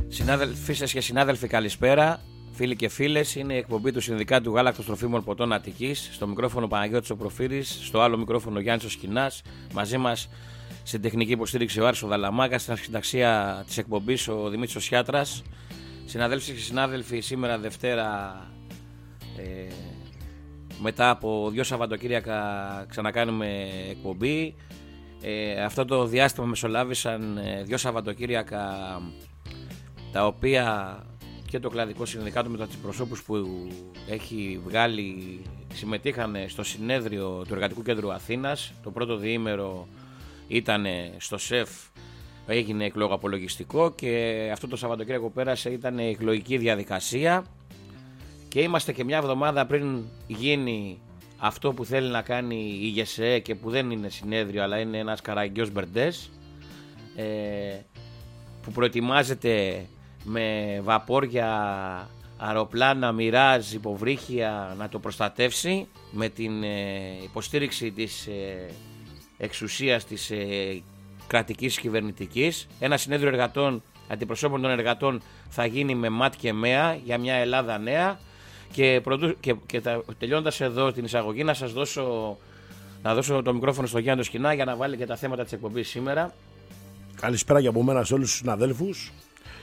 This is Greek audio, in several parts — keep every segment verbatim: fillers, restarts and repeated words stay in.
Συνάδελφοι και συνάδελφοι, καλησπέρα. Φίλοι και φίλες, είναι η εκπομπή του Συνδικάτου Γάλακτος Τροφίμων Ποτών Αττικής. Στο μικρόφωνο Παναγιώτης ο Προφύρης, στο άλλο μικρόφωνο Γιάννης ο Σκινάς. Μαζί μας στην τεχνική υποστήριξη ο Άρης ο Δαλαμάκας, στην αρχιταξία της εκπομπής ο Δημήτρης ο Σιάτρας. Συναδέλφοι και συνάδελφοι, σήμερα Δευτέρα, ε, μετά από δύο Σαββατοκύριακα ξανακάνουμε εκπομπή. Ε, αυτό το διάστημα μεσολάβησαν ε, δύο Σαββατοκύριακα, τα οποία και το κλαδικό συνδικάτο με τους αντιπροσώπους που έχει βγάλει συμμετείχαν στο συνέδριο του Εργατικού Κέντρου Αθήνας. Το πρώτο διήμερο ήταν στο ΣΕΦ, έγινε εκλογο απολογιστικό, και αυτό το Σαββατοκύριακο που πέρασε ήταν η εκλογική διαδικασία, και είμαστε και μια εβδομάδα πριν γίνει αυτό που θέλει να κάνει η ΓΕΣΕΕ και που δεν είναι συνέδριο αλλά είναι ένας καραγκιός μπερντές, ε, που προετοιμάζεται με βαπόρια, αεροπλάνα, μοιράζ, υποβρύχια να το προστατεύσει με την ε, υποστήριξη της ε, εξουσίας της ε, κρατικής κυβερνητικής. Ένα συνέδριο εργατών, αντιπροσώπων των εργατών, θα γίνει με ΜΑΤ και ΜΕΑ για μια Ελλάδα νέα. Και, πρωτού, και, και τα, τελειώντας εδώ την εισαγωγή, να σας δώσω, να δώσω το μικρόφωνο στο Γιάννη Σκινά για να βάλει και τα θέματα της εκπομπής σήμερα. Καλησπέρα και από μένα σε όλους τους συναδέλφους.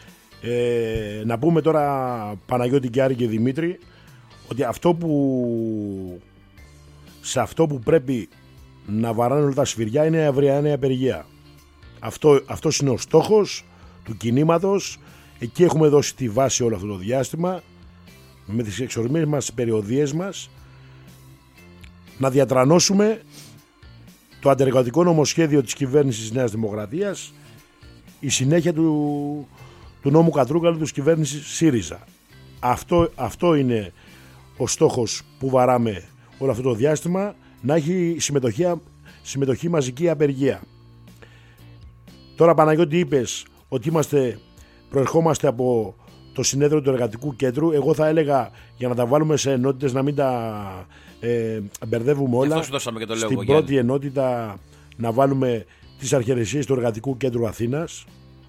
Ε, να πούμε τώρα, Παναγιώτη και Άρη και Δημήτρη, ότι αυτό που, σε αυτό που πρέπει να βαράνε όλα τα σφυριά είναι η αυριανή απεργία. Αυτό, αυτός είναι ο στόχος του κινήματος. Εκεί έχουμε δώσει τη βάση όλο αυτό το διάστημα, με τις εξορμήσεις μας, τις περιοδίες μας, να διατρανώσουμε το αντεργατικό νομοσχέδιο της κυβέρνησης της Νέας Δημοκρατίας, η συνέχεια του, του νόμου Κατρούγκαλου της κυβέρνησης ΣΥΡΙΖΑ. Αυτό, αυτό είναι ο στόχος που βαράμε όλο αυτό το διάστημα, να έχει συμμετοχή, συμμετοχή μαζική απεργία. Τώρα, Παναγιώτη, είπες ότι είμαστε, προερχόμαστε από το συνέδριο του Εργατικού Κέντρου. Εγώ θα έλεγα, για να τα βάλουμε σε ενότητες, να μην τα ε, μπερδεύουμε όλα. Και το Στην λόγο, πρώτη Γιάννη. ενότητα να βάλουμε τις αρχιερεσίες του Εργατικού Κέντρου Αθήνας.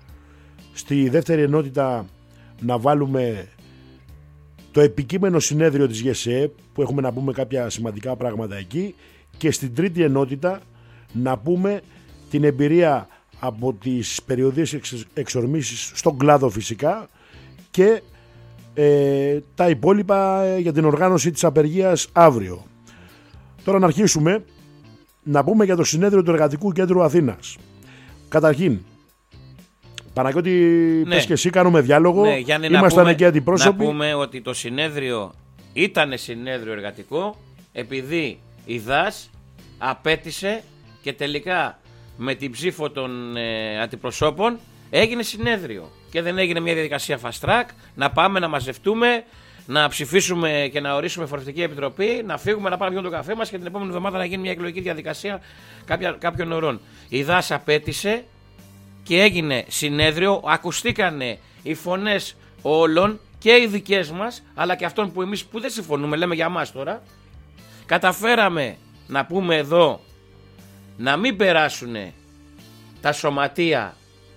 Στη δεύτερη ενότητα να βάλουμε το επικείμενο συνέδριο της ΓΕΣΕΕ, που έχουμε να πούμε κάποια σημαντικά πράγματα εκεί. Και στην τρίτη ενότητα να πούμε την εμπειρία από τις περιοδίες εξ, εξορμήσεις στον κλάδο φυσικά, και ε, τα υπόλοιπα για την οργάνωση της απεργίας αύριο. Τώρα να αρχίσουμε να πούμε για το συνέδριο του Εργατικού Κέντρου Αθήνας. Καταρχήν, Παναγιώτη, ναι. πες και εσύ, κάνουμε διάλογο. Ναι, Γιάννη, ήμασταν πούμε, εκεί αντιπρόσωποι. Να πούμε ότι το συνέδριο ήταν συνέδριο εργατικό, επειδή η ΔΑΣ απέτησε και τελικά με την ψήφο των ε, αντιπροσώπων έγινε συνέδριο. Και δεν έγινε μια διαδικασία fast track, να πάμε να μαζευτούμε, να ψηφίσουμε και να ορίσουμε φορευτική επιτροπή, να φύγουμε να πάμε να πιούμε το καφέ μας και την επόμενη εβδομάδα να γίνει μια εκλογική διαδικασία κάποια, κάποιων ωρών. Η ΔΑΣ απέτησε και έγινε συνέδριο, ακουστήκανε οι φωνές όλων, και οι δικές μας, αλλά και αυτών που εμείς που δεν συμφωνούμε, λέμε για μας τώρα. Καταφέραμε να πούμε εδώ να μην περάσουν τα σωματεία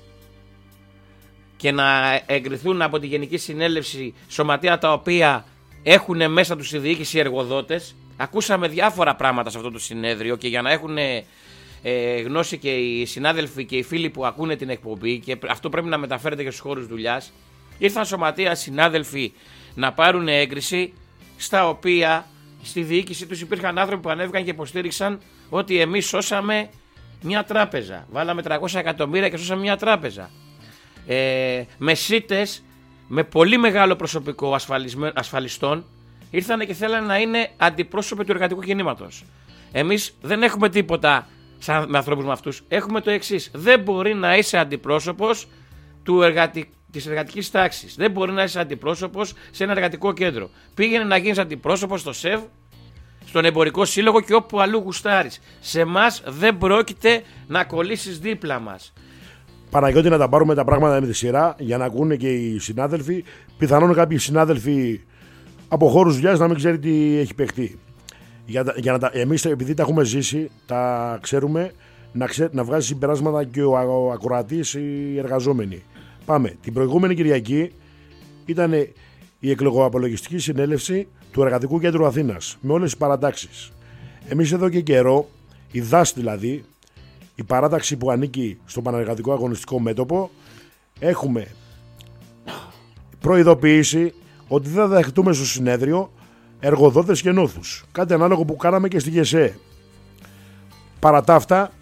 και να εγκριθούν από τη Γενική Συνέλευση σωματεία τα οποία έχουν μέσα τους στη διοίκηση εργοδότες. Ακούσαμε διάφορα πράγματα σε αυτό το συνέδριο, και για να έχουν ε, γνώση και οι συνάδελφοι και οι φίλοι που ακούνε την εκπομπή, και αυτό πρέπει να μεταφέρεται και στους χώρους δουλειάς, ήρθαν σωματεία συνάδελφοι να πάρουν έγκριση, στα οποία στη διοίκηση τους υπήρχαν άνθρωποι που ανέβηκαν και υποστήριξαν ότι εμείς σώσαμε μια τράπεζα. Βάλαμε τριακόσια εκατομμύρια και σώσαμε μια τράπεζα. Ε, με σίτες, με πολύ μεγάλο προσωπικό ασφαλιστών, ήρθανε και θέλανε να είναι αντιπρόσωποι του εργατικού κινήματος. Εμείς δεν έχουμε τίποτα σαν με ανθρώπους με αυτούς. Έχουμε το εξής: δεν μπορεί να είσαι αντιπρόσωπος του εργατι... της εργατικής τάξης. Δεν μπορεί να είσαι αντιπρόσωπος σε ένα εργατικό κέντρο. Πήγαινε να γίνεις αντιπρόσωπος στο ΣΕΒ, στον εμπορικό σύλλογο και όπου αλλού γουστάρεις. Σε εμάς δεν πρόκειται να κολλήσεις δίπλα μας. Παναγιώτη, να τα πάρουμε τα πράγματα με τη σειρά για να ακούνε και οι συνάδελφοι. Πιθανόν κάποιοι συνάδελφοι από χώρους δουλειάς να μην ξέρει τι έχει παιχτεί. Για, για να τα, εμείς, επειδή τα έχουμε ζήσει, τα ξέρουμε, να, ξέ, να βγάζει συμπεράσματα και ο, ο ακροατής, οι εργαζόμενοι. Πάμε. Την προηγούμενη Κυριακή ήταν η εκλογοαπολογιστική συνέλευση του Εργατικού Κέντρου Αθήνας με όλες τις παρατάξεις. Εμείς εδώ και καιρό, η ΔΑΣ δηλαδή, η παράταξη που ανήκει στο Πανεργατικό Αγωνιστικό Μέτωπο, έχουμε προειδοποιήσει ότι δεν θα δεχτούμε στο συνέδριο εργοδότες και νόθους. Κάτι ανάλογο που κάναμε και στη ΓΕΣΕ. Παρά τα αυτά,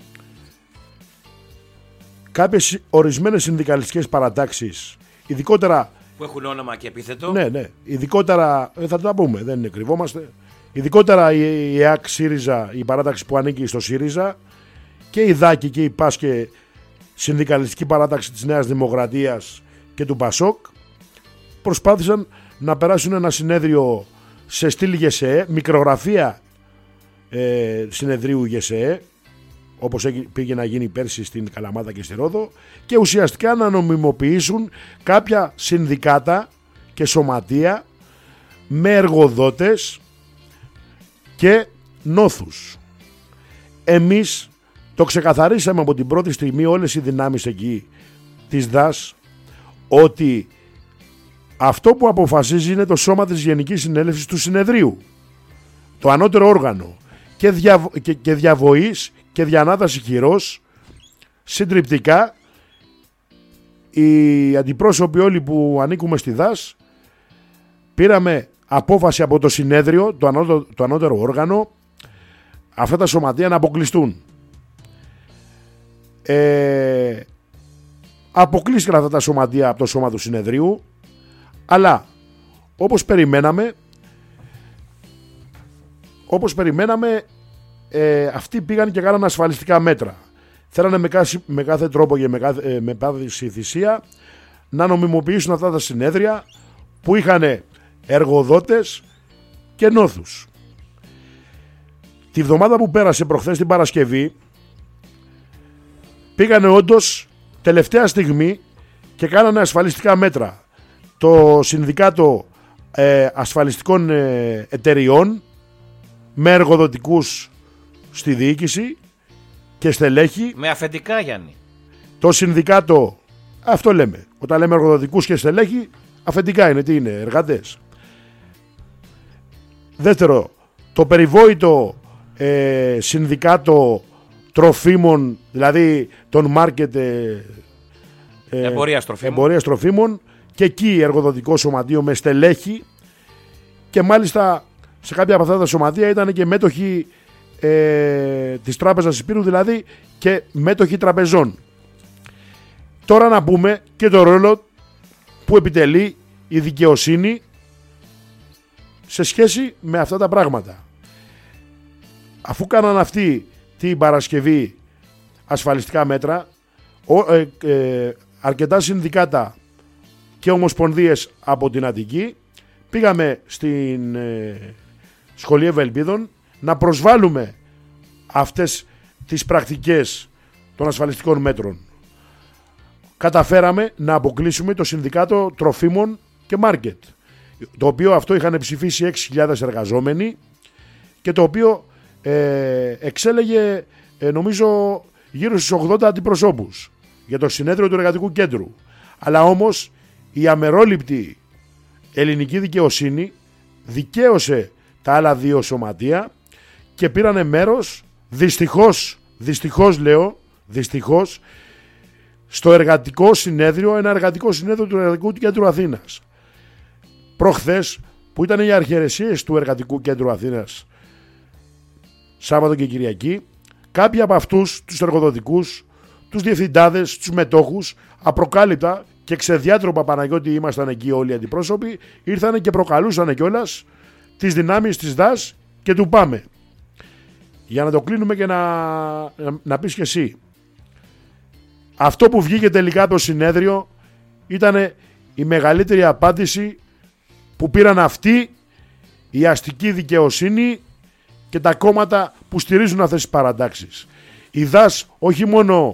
κάποιες ορισμένες συνδικαλιστικές παρατάξεις, ειδικότερα που έχουν όνομα και επίθετο. Ναι, ναι. Ειδικότερα, θα τα πούμε, δεν είναι κρυβόμαστε. Ειδικότερα η ΕΑΚ ΣΥΡΙΖΑ, η παράταξη που ανήκει στο ΣΥΡΙΖΑ, και η ΔΑΚΙ και η ΠΑΣΚΕ, συνδικαλιστική παράταξη της Νέας Δημοκρατίας και του ΠΑΣΟΚ, προσπάθησαν να περάσουν ένα συνέδριο σε στυλ ΓΕΣΕ, μικρογραφία ε, συνεδρίου ΓΕΣΕ, όπως πήγε να γίνει πέρσι στην Καλαμάτα και στη Ρόδο, και ουσιαστικά να νομιμοποιήσουν κάποια συνδικάτα και σωματεία με εργοδότες και νόθους. Εμείς το ξεκαθαρίσαμε από την πρώτη στιγμή, όλες οι δυνάμεις εκεί της ΔΑΣ, ότι αυτό που αποφασίζει είναι το σώμα της Γενικής Συνέλευσης του Συνεδρίου, το ανώτερο όργανο, και, δια, και, και διαβοής και διανάταση χειρός. Συντριπτικά οι αντιπρόσωποι όλοι που ανήκουμε στη ΔΑΣ πήραμε απόφαση από το συνέδριο, το ανώτερο, το ανώτερο όργανο, αυτά τα σωματεία να αποκλειστούν. Ε, αποκλείστηκαν αυτά τα σωματεία από το σώμα του συνεδρίου, αλλά όπως περιμέναμε όπως περιμέναμε ε, αυτοί πήγαν και κάναν ασφαλιστικά μέτρα. Θέλανε με κάθε, με κάθε τρόπο και με κάθε, ε, με κάθε θυσία να νομιμοποιήσουν αυτά τα συνέδρια που είχαν εργοδότες και νόθους. Τη βδομάδα που πέρασε προχθές την Παρασκευή πήγανε όντως τελευταία στιγμή και κάνανε ασφαλιστικά μέτρα. Το Συνδικάτο ε, Ασφαλιστικών ε, Εταιριών με εργοδοτικούς στη διοίκηση και στελέχη. Με αφεντικά, Γιάννη. Το Συνδικάτο, αυτό λέμε, όταν λέμε εργοδοτικούς και στελέχη, αφεντικά είναι, τι είναι, εργάτες. Δεύτερο, το περιβόητο ε, Συνδικάτο Τροφίμων, δηλαδή των μάρκετ ε, ε, εμπορίας τροφίμων. εμπορίας τροφίμων, και εκεί εργοδοτικό σωματείο με στελέχη, και μάλιστα σε κάποια από αυτά τα σωματεία ήταν και μέτοχοι ε, της Τράπεζας Υπήρου, δηλαδή και μέτοχοι τραπεζών. Τώρα να πούμε και το ρόλο που επιτελεί η δικαιοσύνη σε σχέση με αυτά τα πράγματα. Αφού κάναν αυτοί την Παρασκευή ασφαλιστικά μέτρα, ο, ε, ε, αρκετά συνδικάτα και ομοσπονδίες από την Αττική πήγαμε στην ε, Σχολή Ευελπίδων να προσβάλλουμε αυτές τις πρακτικές των ασφαλιστικών μέτρων. Καταφέραμε να αποκλείσουμε το Συνδικάτο Τροφίμων και Μάρκετ, το οποίο αυτό είχαν ψηφίσει έξι χιλιάδες εργαζόμενοι και το οποίο ε, εξέλεγε ε, νομίζω γύρω στους ογδόντα αντιπροσώπους για το συνέδριο του Εργατικού Κέντρου. Αλλά όμως η αμερόληπτη ελληνική δικαιοσύνη δικαίωσε τα άλλα δύο σωματεία και πήρανε μέρος, δυστυχώς, δυστυχώς λέω, δυστυχώς, στο εργατικό συνέδριο, ένα εργατικό συνέδριο του Εργατικού Κέντρου Αθήνας. Προχθές, που ήταν οι αρχιερεσίες του Εργατικού Κέντρου Αθήνας, Σάββατο και Κυριακή, κάποιοι από αυτούς τους εργοδοτικούς, τους διευθυντάδες, τους μετόχους, απροκάλυπτα και ξεδιάτροπα, Παναγιώτη, ήμασταν εκεί όλοι οι αντιπρόσωποι, ήρθανε και προκαλούσανε κιόλας τις δυνάμεις της ΔΑΣ και του ΠΑΜΕ. Για να το κλείνουμε και να, να, να πεις και εσύ. Αυτό που βγήκε τελικά το συνέδριο ήταν η μεγαλύτερη απάντηση που πήραν αυτοί, η αστική δικαιοσύνη και τα κόμματα που στηρίζουν αυτές τις παρατάξεις. Η ΔΑΣ όχι μόνο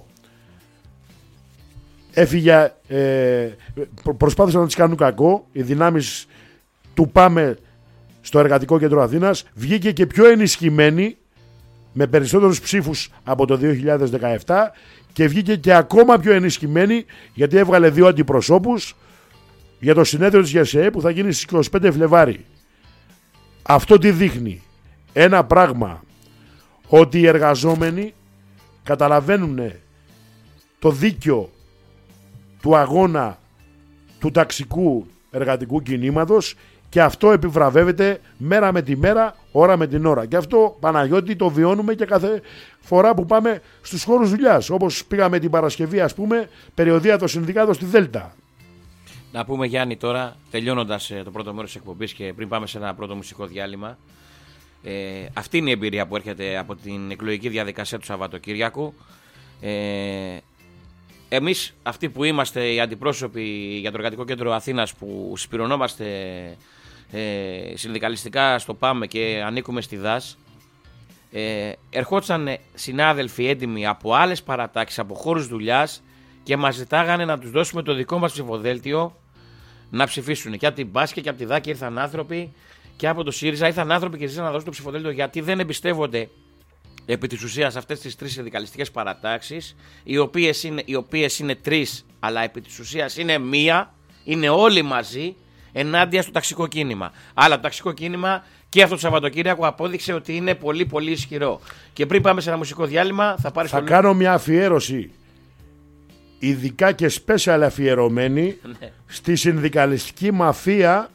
έφυγε, ε, προσπάθησαν να τις κάνουν κακό, οι δυνάμεις του ΠΑΜΕ στο Εργατικό Κέντρο Αθήνας, βγήκε και πιο ενισχυμένη με περισσότερους ψήφους από το δύο χιλιάδες δεκαεπτά και βγήκε και ακόμα πιο ενισχυμένη γιατί έβγαλε δύο αντιπροσώπους για το συνέδριο της ΓΕΣΕΕ που θα γίνει στις είκοσι πέντε Φλεβάρι. Αυτό τι δείχνει? Ένα πράγμα, ότι οι εργαζόμενοι καταλαβαίνουν το δίκαιο του αγώνα του ταξικού εργατικού κινήματος και αυτό επιβραβεύεται μέρα με τη μέρα, ώρα με την ώρα. Και αυτό, Παναγιώτη, το βιώνουμε και κάθε φορά που πάμε στους χώρους δουλειάς. Όπως πήγαμε την Παρασκευή, ας πούμε, περιοδία των συνδικάτων στη Δέλτα. Να πούμε, Γιάννη, τώρα, τελειώνοντας το πρώτο μέρος της εκπομπής και πριν πάμε σε ένα πρώτο μουσικό διάλειμμα, ε, αυτή είναι η εμπειρία που έρχεται από την εκλογική διαδικασία του Σαββατοκύριακου. Ε, Εμείς αυτοί που είμαστε οι αντιπρόσωποι για το Εργατικό Κέντρο Αθήνας που συσπηρωνόμαστε ε, συνδικαλιστικά στο ΠΑΜΕ και ανήκουμε στη ΔΑΣ, ε, ερχόντουσαν συνάδελφοι έντιμοι από άλλες παρατάξεις, από χώρους δουλειάς και μας ζητάγανε να τους δώσουμε το δικό μας ψηφοδέλτιο να ψηφίσουν. Και από την Μπάσκε και από τη ΔΑΚ ήρθαν άνθρωποι και από το ΣΥΡΙΖΑ ήρθαν άνθρωποι και ζήτησαν να δώσουν το ψηφοδέλτιο γιατί δεν εμπιστεύονται επί της ουσίας αυτές τις τρεις συνδικαλιστικές παρατάξεις, οι οποίες είναι, οι οποίες είναι τρεις, αλλά επί της ουσίας είναι μία, είναι όλοι μαζί ενάντια στο ταξικό κίνημα. Αλλά το ταξικό κίνημα και αυτό το Σαββατοκύριακο απόδειξε ότι είναι πολύ πολύ ισχυρό. Και πριν πάμε σε ένα μουσικό διάλειμμα θα πάρεις Θα το... κάνω μια αφιέρωση ειδικά και special αφιερωμένη στη συνδικαλιστική μαφία,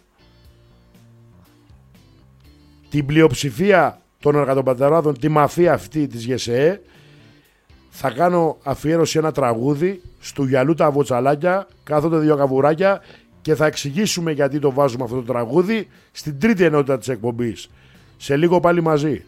την πλειοψηφία των εργατοπατεράδων, τη μαφία αυτή της ΓΕΣΕΕ. Θα κάνω αφιέρωση ένα τραγούδι στου γυαλού τα βοτσαλάκια, κάθονται δύο καβουράκια και θα εξηγήσουμε γιατί το βάζουμε αυτό το τραγούδι στην τρίτη ενότητα της εκπομπής. Σε λίγο πάλι μαζί.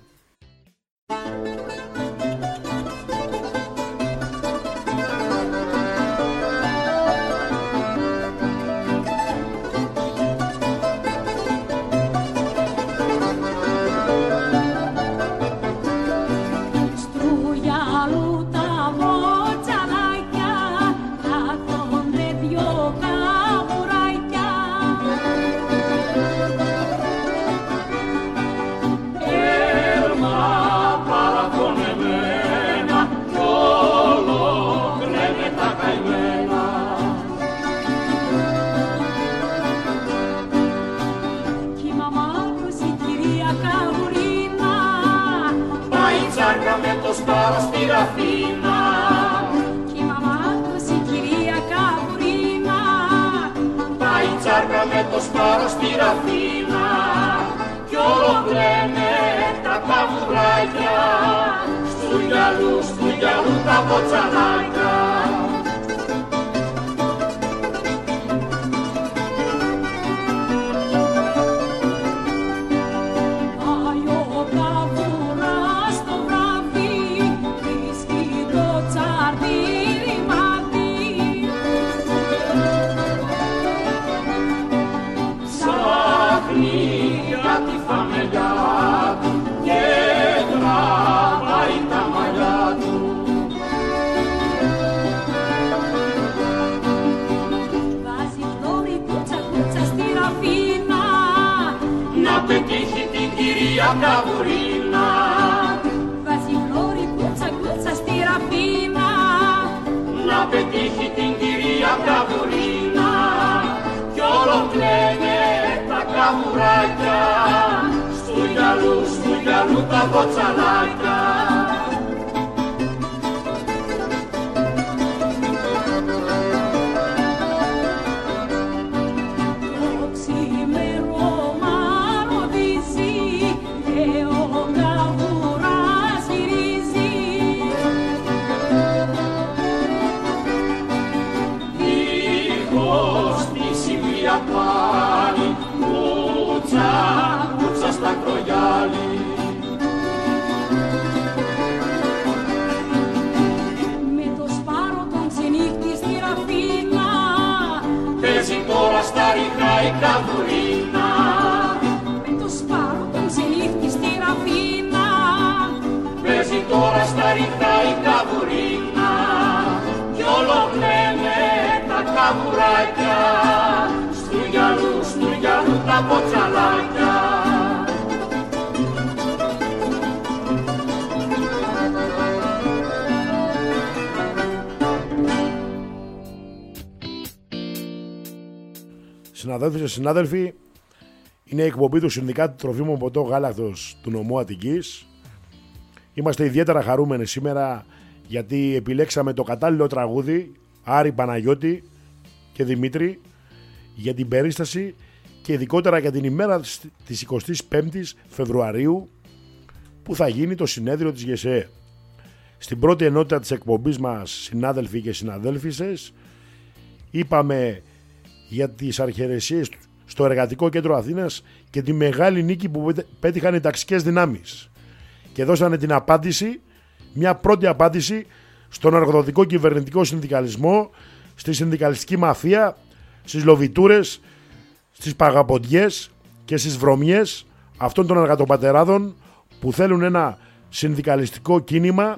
Συναδέλφοι και συνάδελφοι, είναι η εκπομπή του Συνδικάτου Τροφίμων Ποτό Γάλακτος του νομού Αττικής. Είμαστε ιδιαίτερα χαρούμενοι σήμερα γιατί επιλέξαμε το κατάλληλο τραγούδι Άρη, Παναγιώτη και Δημήτρη για την περίσταση και ειδικότερα για την ημέρα της εικοστής πέμπτης Φεβρουαρίου που θα γίνει το συνέδριο της ΓΕΣΕΕ. Στην πρώτη ενότητα της εκπομπής μας, συνάδελφοι και συναδέλφισες, είπαμε για τις αρχαιρεσίες στο Εργατικό Κέντρο Αθήνας και τη μεγάλη νίκη που πέτυχαν οι ταξικές δυνάμεις και δώσανε την απάντηση, μια πρώτη απάντηση στον εργοδοτικό κυβερνητικό συνδικαλισμό, στη συνδικαλιστική μαφία, στις λοβιτούρες, στις παγαποντιές και στις βρωμιές αυτών των εργατοπατεράδων που θέλουν ένα συνδικαλιστικό κίνημα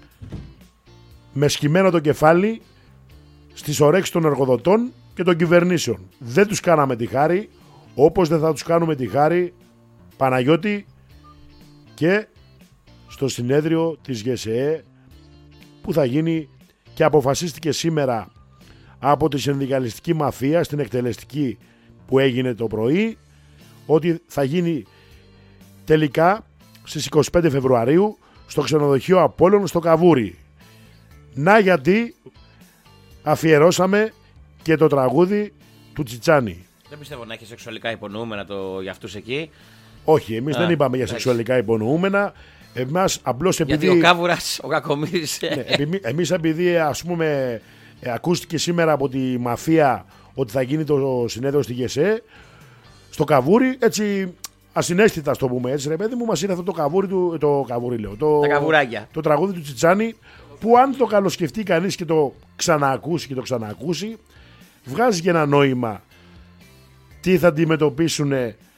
με σκυμμένο το κεφάλι στις ορέξεις των εργοδοτών και των κυβερνήσεων. Δεν τους κάναμε τη χάρη, όπως δεν θα τους κάνουμε τη χάρη, Παναγιώτη, και στο συνέδριο της ΓΕΣΕΕ που θα γίνει και αποφασίστηκε σήμερα από τη συνδικαλιστική μαφία στην εκτελεστική που έγινε το πρωί, ότι θα γίνει τελικά στις εικοστή πέμπτη Φεβρουαρίου στο ξενοδοχείο Απόλλων στο Καβούρι. Να γιατί αφιερώσαμε και το τραγούδι του Τσιτσάνη. Δεν πιστεύω να έχει σεξουαλικά υπονοούμενα το, για αυτούς εκεί. Όχι, εμείς Α, δεν είπαμε για εντάξει. σεξουαλικά υπονοούμενα. Εμάς απλώς επειδή... Γιατί ο Κάβουρας, ο Κακομοίρης... Ναι, επιμη- εμείς επειδή ας πούμε ε, ακούστηκε σήμερα από τη μαφία ότι θα γίνει το συνέδριο στη ΓΕΣΕ στο Καβούρι, έτσι ασυναίσθητα στο πούμε έτσι ρε παιδί μου, μας ήρθε αυτό το καβούρι του, το καβούρι λέω, το, Τα καβουράκια. το τραγούδι του Τσιτσάνη, που αν το καλοσκεφτεί κανείς και το ξαναακούσει και το ξαναακούσει, βγάζει και ένα νόημα τι θα αντιμετωπίσουν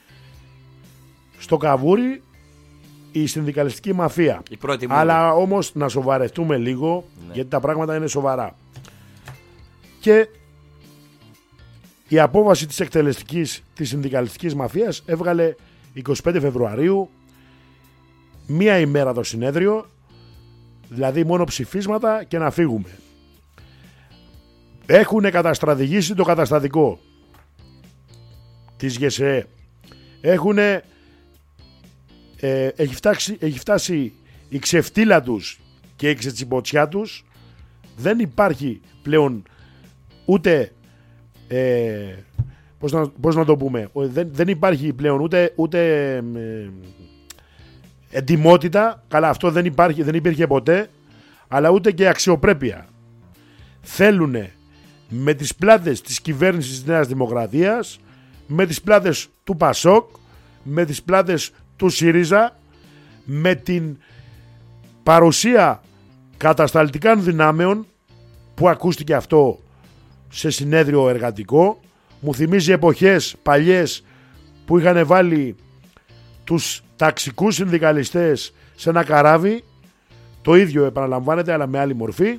στο Καβούρι η συνδικαλιστική μαφία. Η πρώτη μου. Αλλά όμως να σοβαρευτούμε λίγο, Ναι. γιατί τα πράγματα είναι σοβαρά. Και η απόβαση της εκτελεστικής της συνδικαλιστικής μαφίας έβγαλε εικοστή πέμπτη Φεβρουαρίου, μία ημέρα το συνέδριο, δηλαδή μόνο ψηφίσματα και να φύγουμε. Έχουν καταστρατηγήσει το καταστατικό της ΓΕΣΕΕ. Έχουν, ε, έχει, φτάσει, έχει φτάσει η ξεφτύλα τους και η ξετσιποτσιά τους. Δεν υπάρχει πλέον ούτε ε, πώς, να, πώς να το πούμε, δεν, δεν υπάρχει πλέον ούτε, ούτε ε, εντιμότητα. Καλά, αυτό δεν, υπάρχει, δεν υπήρχε ποτέ, αλλά ούτε και αξιοπρέπεια. Θέλουνε με τις πλάτες της κυβέρνησης της Νέας Δημοκρατίας, με τις πλάτες του Πασόκ, με τις πλάτες του ΣΥΡΙΖΑ, με την παρουσία κατασταλτικών δυνάμεων που ακούστηκε αυτό σε συνέδριο εργατικό. Μου θυμίζει εποχές παλιές που είχαν βάλει τους ταξικούς συνδικαλιστές σε ένα καράβι. Το ίδιο επαναλαμβάνεται αλλά με άλλη μορφή.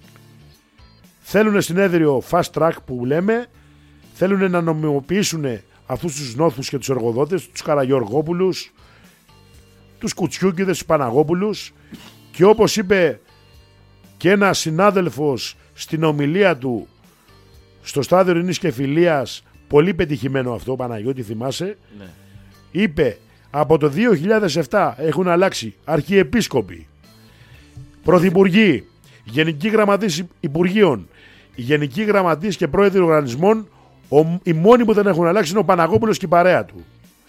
Θέλουν συνέδριο fast track που λέμε, θέλουν να νομιμοποιήσουν αυτούς τους νόθους και τους εργοδότες, τους Καραγιοργόπουλους, τους Κουτσιούκηδες, τους Παναγόπουλους, και όπως είπε και ένας συνάδελφος στην ομιλία του στο στάδιο Ειρήνης και Φιλίας, πολύ πετυχημένο αυτό, Παναγιώτη, θυμάσαι, Ναι. είπε από το δύο χιλιάδες επτά έχουν αλλάξει αρχιεπίσκοποι, πρωθυπουργοί, γενικοί γραμματείς υπουργείων, γενικοί γραμματείς και πρόεδροι οργανισμών. Ο, οι μόνοι που δεν έχουν αλλάξει είναι ο Παναγόπουλος και η παρέα του.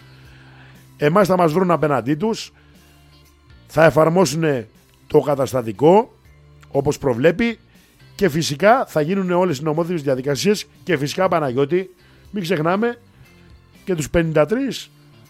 Εμάς θα μας βρουν απέναντί τους, θα εφαρμόσουν το καταστατικό όπως προβλέπει και φυσικά θα γίνουν όλες οι νομόθετες διαδικασίες και φυσικά, Παναγιώτη, μην ξεχνάμε και τους πενήντα τρεις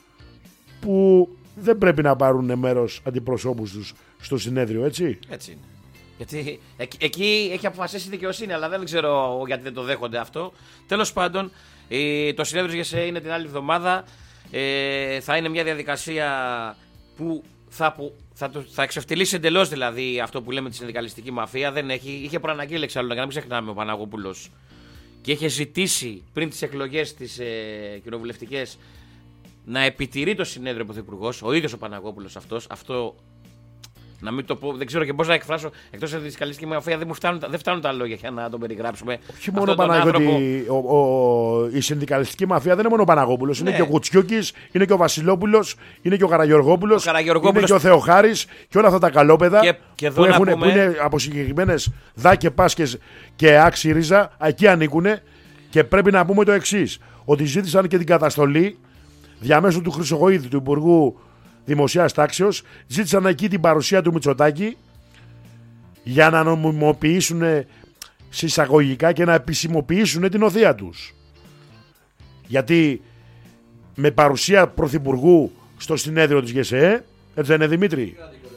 που δεν πρέπει να πάρουν μέρος αντιπροσώπους τους στο συνέδριο, έτσι. Έτσι είναι. Γιατί εκεί, εκεί έχει αποφασίσει η δικαιοσύνη, αλλά δεν ξέρω γιατί δεν το δέχονται αυτό. Τέλος πάντων, η, το συνέδριο ΓΕΣΕ είναι την άλλη εβδομάδα. Ε, θα είναι μια διαδικασία που θα, που, θα, το, θα εξευτελίσει εντελώς δηλαδή αυτό που λέμε τη συνδικαλιστική μαφία. Δεν έχει, είχε προαναγγείλει εξάλλου, για να μην ξεχνάμε, ο Παναγόπουλος, και είχε ζητήσει πριν τις εκλογές τις ε, κοινοβουλευτικές να επιτηρεί το συνέδριο πρωθυπουργός, ο ίδιος ο Παναγόπουλος αυτός. Αυτό Να μην το πω, δεν ξέρω και πώς να εκφράσω. Εκτός από τη συνδικαλιστική μαφία δεν, μου φτάνουν, δεν φτάνουν τα λόγια για να τον περιγράψουμε. Όχι μόνο Παναγιώτη, άνθρωπο... ο, ο, η συνδικαλιστική μαφία δεν είναι μόνο ο Παναγόπουλος. Ναι. Είναι και ο Κουτσιούκης, είναι και ο Βασιλόπουλος, είναι και ο Καραγιοργόπουλος, είναι και ο Θεοχάρης και όλα αυτά τα καλόπεδα και, και που, έχουν, πούμε... που είναι από συγκεκριμένες δά και πάσκες και άξι ρίζα, εκεί ανήκουν. Και πρέπει να πούμε το εξής, ότι ζήτησαν και την καταστολή διαμέσου του Χρυσοχοΐδη, του Υπουργού Δημοσίας Τάξεως, ζήτησαν εκεί την παρουσία του Μητσοτάκη για να νομιμοποιήσουν συσσαγωγικά και να επισημοποιήσουν την οθεία τους. Γιατί με παρουσία Πρωθυπουργού στο συνέδριο της ΓΕΣΕΕ, έτσι δεν είναι Δημήτρη,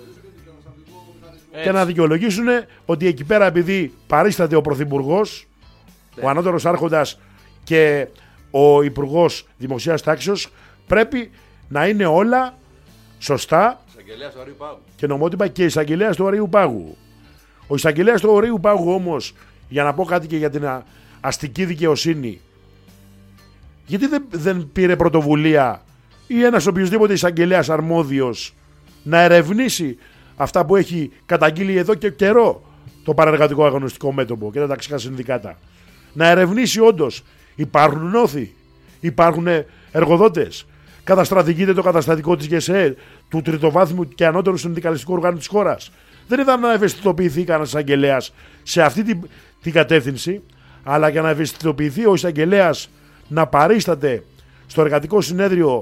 και να δικαιολογήσουν ότι εκεί πέρα επειδή παρίσταται ο Πρωθυπουργός, ο ανώτερος άρχοντας και ο Υπουργός Δημοσίας Τάξεως, πρέπει να είναι όλα σωστά και νομότυπα και εισαγγελέας του Ορείου Πάγου. Ο εισαγγελέας του Ορείου Πάγου όμως, για να πω κάτι και για την αστική δικαιοσύνη, γιατί δεν, δεν πήρε πρωτοβουλία ή ένας οποιοσδήποτε εισαγγελέας αρμόδιος να ερευνήσει αυτά που έχει καταγγείλει εδώ και καιρό το παρεργατικό αγωνιστικό μέτωπο και τα ταξικά συνδικάτα? Να ερευνήσει όντως, υπάρχουν νόθοι, υπάρχουν εργοδότες, καταστρατηγείται το καταστατικό της ΓΕΣΕΕ, του τριτοβάθμιου και ανώτερου συνδικαλιστικού οργάνου της χώρας. Δεν είδαμε να ευαισθητοποιηθεί κανένας εισαγγελέας σε αυτή την, την κατεύθυνση, αλλά για να ευαισθητοποιηθεί ο εισαγγελέας να παρίσταται στο εργατικό συνέδριο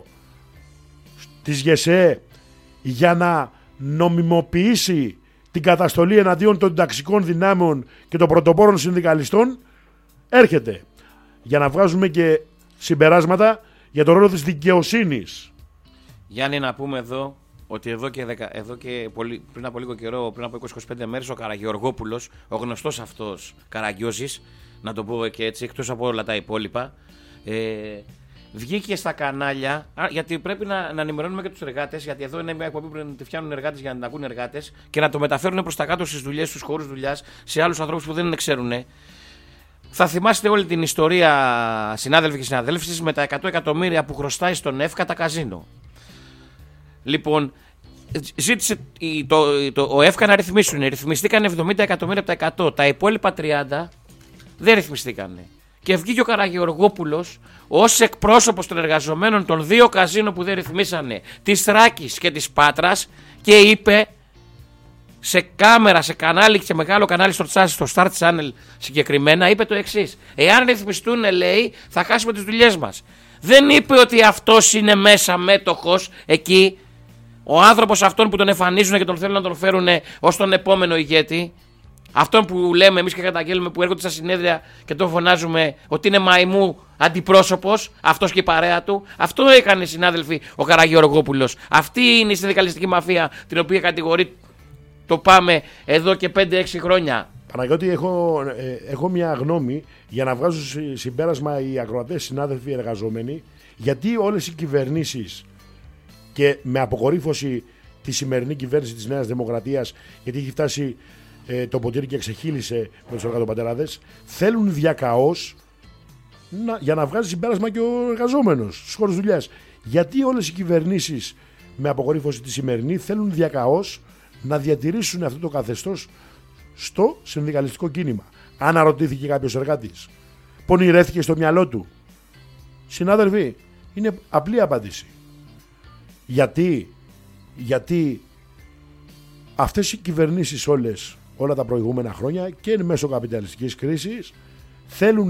της ΓΕΣΕΕ για να νομιμοποιήσει την καταστολή εναντίον των ταξικών δυνάμεων και των πρωτοπόρων συνδικαλιστών, έρχεται για να βγάζουμε και συμπεράσματα για τον ρόλο της δικαιοσύνης. Γιάννη, να πούμε εδώ ότι εδώ και, δεκα, εδώ και πολύ, πριν από λίγο καιρό, πριν από είκοσι με είκοσι πέντε μέρες, ο Καραγιοργόπουλος, ο γνωστός αυτός Καραγκιόζης, να το πω και έτσι, εκτός από όλα τα υπόλοιπα, ε, βγήκε στα κανάλια, α, γιατί πρέπει να, να ενημερώνουμε και τους εργάτες, γιατί εδώ είναι μια εκπομπή που τη φτιάχνουν εργάτες για να την ακούν εργάτες και να το μεταφέρουν προς τα κάτω στις δουλειές, στους χώρους δουλειάς, σε άλλους ανθρώπους που δεν ξέρουν. Θα θυμάστε όλη την ιστορία, συνάδελφοι και συναδέλφοι, με τα εκατό εκατομμύρια που χρωστάει στον ΕΦΚΑ τα καζίνο. Λοιπόν, ζήτησε το, το, ο ΕΦΚΑ να ρυθμίσουν. Ρυθμιστήκαν εβδομήντα εκατομμύρια από τα εκατό. Τα υπόλοιπα τριάντα δεν ρυθμιστήκαν. Και βγήκε ο Καραγιοργόπουλος ως εκπρόσωπος των εργαζομένων των δύο καζίνο που δεν ρυθμίσανε, της Θράκης και της Πάτρας, και είπε σε κάμερα, σε κανάλι, σε μεγάλο κανάλι στο, στο Star Channel συγκεκριμένα, είπε το εξής: εάν ρυθμιστούν, λέει, θα χάσουμε τις δουλειές μας. Δεν είπε ότι αυτός είναι μέσα μέτοχος εκεί, ο άνθρωπος αυτόν που τον εμφανίζουν και τον θέλουν να τον φέρουν ως τον επόμενο ηγέτη, αυτόν που λέμε εμείς και καταγγέλνουμε, που έρχονται στα συνέδρια και τον φωνάζουμε ότι είναι μαϊμού αντιπρόσωπος, αυτός και η παρέα του. Αυτό έκανε, συνάδελφοι, ο Καραγιοργόπουλος. Αυτή είναι η συνδικαλιστική μαφία, την οποία κατηγορεί το πάμε εδώ και πέντε έξι χρόνια. Παναγιώτη, έχω, ε, έχω μια γνώμη για να βγάζω συμπέρασμα οι ακροατές, συνάδελφοι, εργαζόμενοι, γιατί όλες οι κυβερνήσεις, και με αποκορύφωση τη σημερινή κυβέρνηση της Νέας Δημοκρατίας, γιατί έχει φτάσει ε, το ποτήρι και ξεχύλισε με τους εργατοπατεράδες, θέλουν διακαώς να, για να βγάζει συμπέρασμα και ο εργαζόμενος στους χώρους δουλειάς. Γιατί όλες οι κυβερνήσεις, με αποκορύφωση τη σημερινή, θέλουν διακαώς να διατηρήσουν αυτό το καθεστώς στο συνδικαλιστικό κίνημα. Αναρωτήθηκε κάποιος εργάτης, πονηρέθηκε στο μυαλό του? Συνάδελφοι, είναι απλή απάντηση. Γιατί, γιατί αυτές οι κυβερνήσεις όλες, όλα τα προηγούμενα χρόνια και εν μέσω καπιταλιστικής κρίσης, θέλουν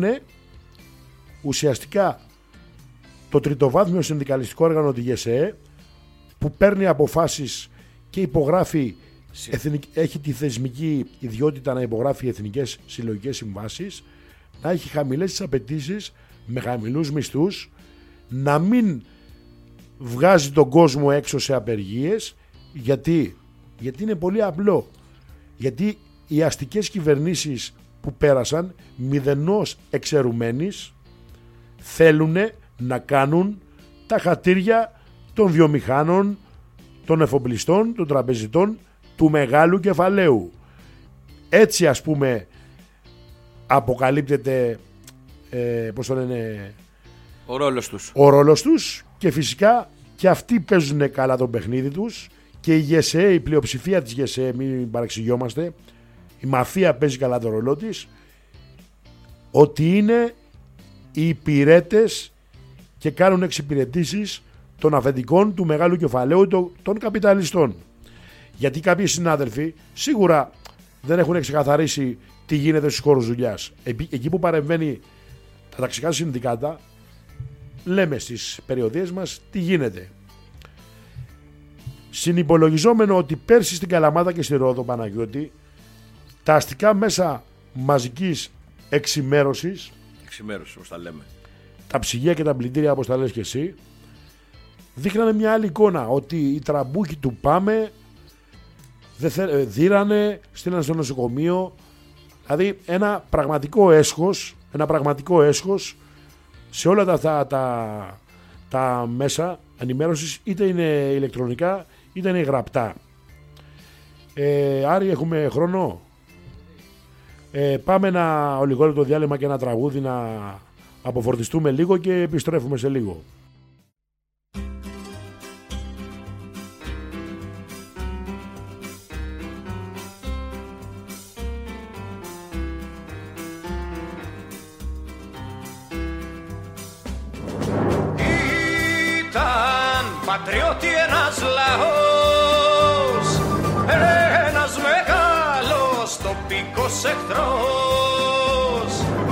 ουσιαστικά το τριτοβάθμιο συνδικαλιστικό όργανο τη ΓΕΣΕΕ, που παίρνει αποφάσεις και υπογράφει, εθνικ... έχει τη θεσμική ιδιότητα να υπογράφει εθνικές συλλογικές συμβάσεις, να έχει χαμηλές τις απαιτήσεις, με χαμηλούς μισθούς, να μην βγάζει τον κόσμο έξω σε απεργίες. Γιατί, γιατί είναι πολύ απλό. Γιατί οι αστικές κυβερνήσεις που πέρασαν, μηδενός εξαιρουμένης, θέλουν να κάνουν τα χατήρια των βιομηχάνων, των εφοπλιστών, των τραπεζιτών, του μεγάλου κεφαλαίου. Έτσι, ας πούμε, αποκαλύπτεται ε, πώς το λένε, ο ρόλος τους. Ο ρόλος τους, και φυσικά και αυτοί παίζουν καλά το παιχνίδι τους και η ΓΕΣΕ, η πλειοψηφία της ΓΕΣΕ, μην παραξηγιόμαστε, η μαφία παίζει καλά το ρολό της, ότι είναι οι υπηρέτες και κάνουν εξυπηρετήσεις των αφεντικών του μεγάλου κεφαλαίου των καπιταλιστών. Γιατί κάποιοι συνάδελφοι σίγουρα δεν έχουν ξεκαθαρίσει τι γίνεται στους χώρους δουλειάς. Εκεί που παρεμβαίνει τα ταξικά συνδικάτα, λέμε στις περιοδίες μας τι γίνεται. Συνυπολογιζόμενο ότι πέρσι στην Καλαμάτα και στη Ρόδο, Παναγιώτη, τα αστικά μέσα μαζικής εξημέρωσης, εξημέρωση όπως τα λέμε, τα ψυγεία και τα πλυντήρια όπως τα λες και εσύ, δείχνανε μια άλλη εικόνα, ότι οι τραμπούκοι του Πάμε δίρανε, στείλανε στο νοσοκομείο, δηλαδή ένα πραγματικό έσχος, ένα πραγματικό έσχος σε όλα τα, τα, τα, τα μέσα ενημέρωσης, είτε είναι ηλεκτρονικά είτε είναι γραπτά. Ε, Άρη, έχουμε χρόνο? Ε, πάμε ένα ολιγόλεπτο διάλειμμα και ένα τραγούδι να αποφορτιστούμε λίγο και επιστρέφουμε σε λίγο. Πατριώτη ένας λαός, ένας μεγάλος τοπικός εχθρός.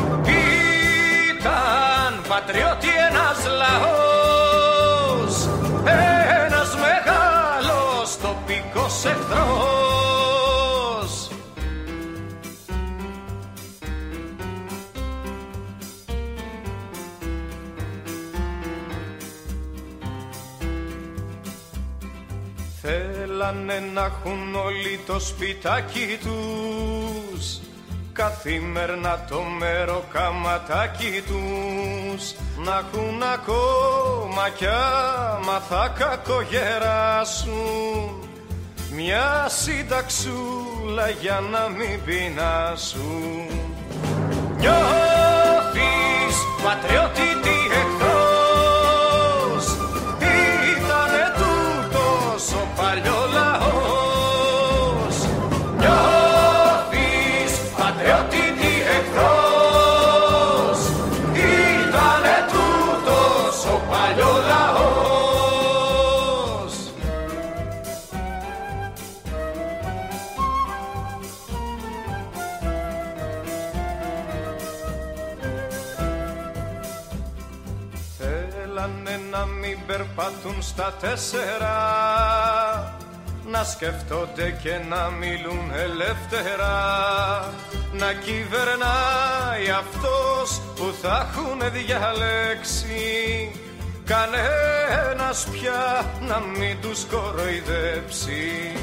Ήταν πατριώτη ένας λαός, ένας μεγάλος τοπικός εχθρός. Θέλανε να έχουν όλοι το σπιτάκι τους, καθημερινά το μεροκαματάκι τους, να έχουν ακόμα κι άμα θα κακογεράσουν, μια συνταξούλα για να μην πεινάσουν. Νιώθεις πατριώτη τι εχθρός, ήτανε τούτος ο παλιό λαός. Νιώθεις πατριώτη τι εχθρός, ήτανε τούτος ο παλιό λαός. Θέλανε να μην περπατούν στα τέσσερα, να σκέφτονται και να μιλούν ελεύθερα, να κυβερνάει αυτός που θα έχουν διαλέξει, κανένας πια να μην τους κοροϊδέψει.